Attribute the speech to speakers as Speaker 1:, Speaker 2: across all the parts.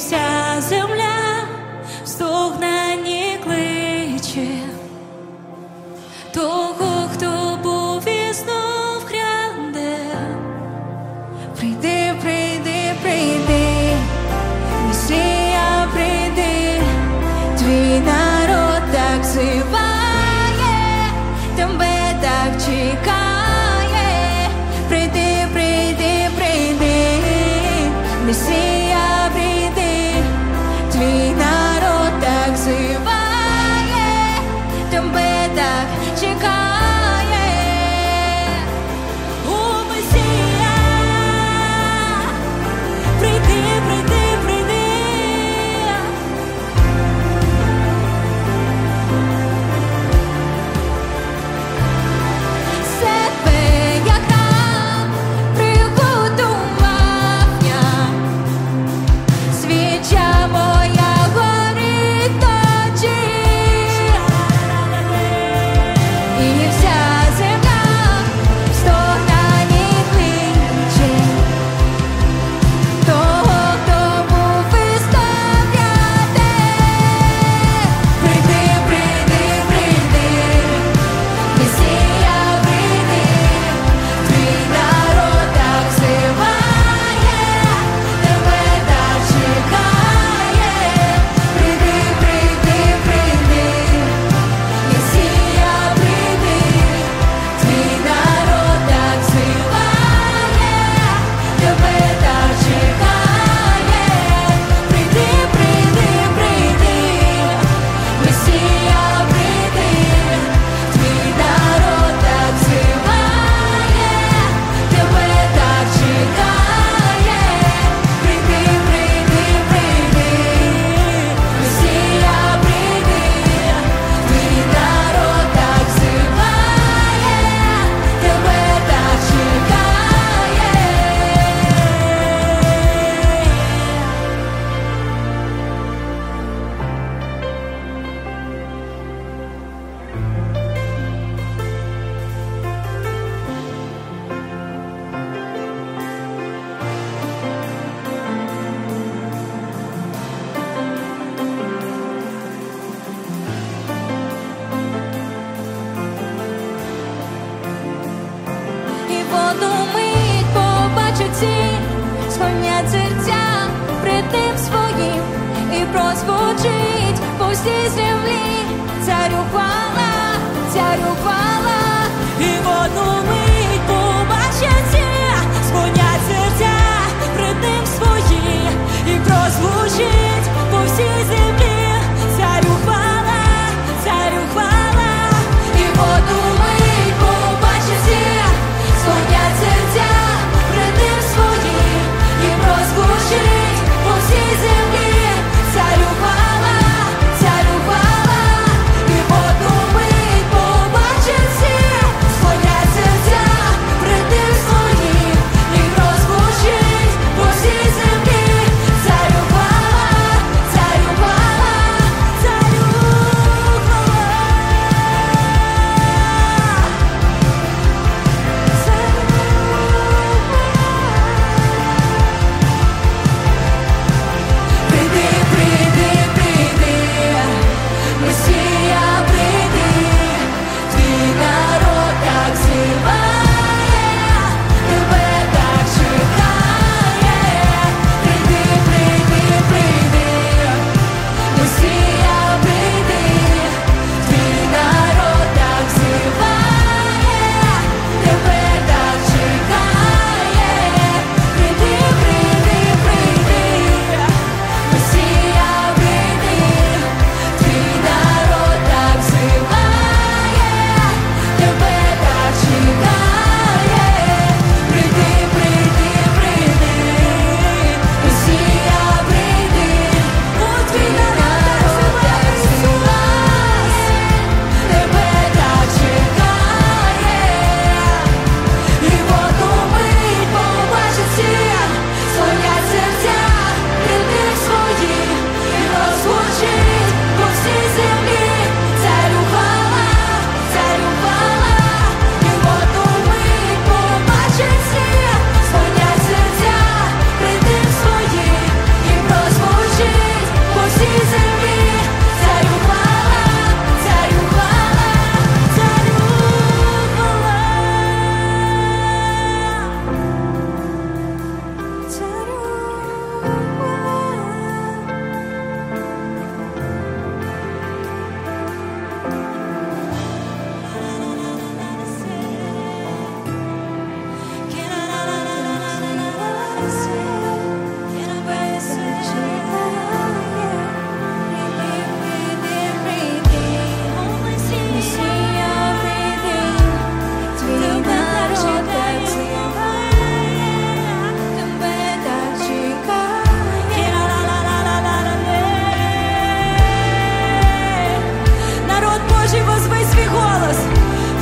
Speaker 1: вся земля стогнані кличе того, хто був і знов гряде. Прийди, прийди, прийди, Месія, прийди, твій народ так зиває, тебе так чекає. Прийди, прийди, прийди, Месія, прийди, твій народ так зиває, тебе так чекає. О, Месія, прийди, прийди, прийди. Себе як храм приготував я, свіча моя горить тоді, і вся земля в стогнані кличе того, хто був і став ряде. Прийди, прийди, прийди, Месія, прийди, твій народ так зиває, тебе так чекає. Прийди, прийди, прийди, Месія, прийди, твій народ так зиває, тебе так чекає. Прийди, прийди, прийди, Месія, прийди, твій народ так зиває, тебе так чекає. Прийди, прийди, прийди, Месія, прийди, твій народ так зиває, тебе так чекає. І в одну мить побачать всі, склонять серця пред Ним своїм, і прозвучить по всій землі: царю хвала, царю хвала. І в одну мить побачать всі, склонять серця пред Ним свої, і прозвучить по всій землі: царю хвала, царю хвала. І в одну мить побачать всі, склонять серця пред Ним свої, і прозвучить по всій землі: царю хвала, царю хвала. І в одну мить побачать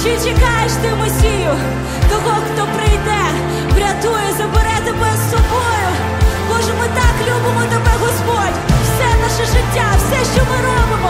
Speaker 1: Чи чекаєш ти Месію, того, хто прийде, врятує, забере тебе з собою? Боже, ми так любимо тебе, Господь, все наше життя, все, що ми робимо,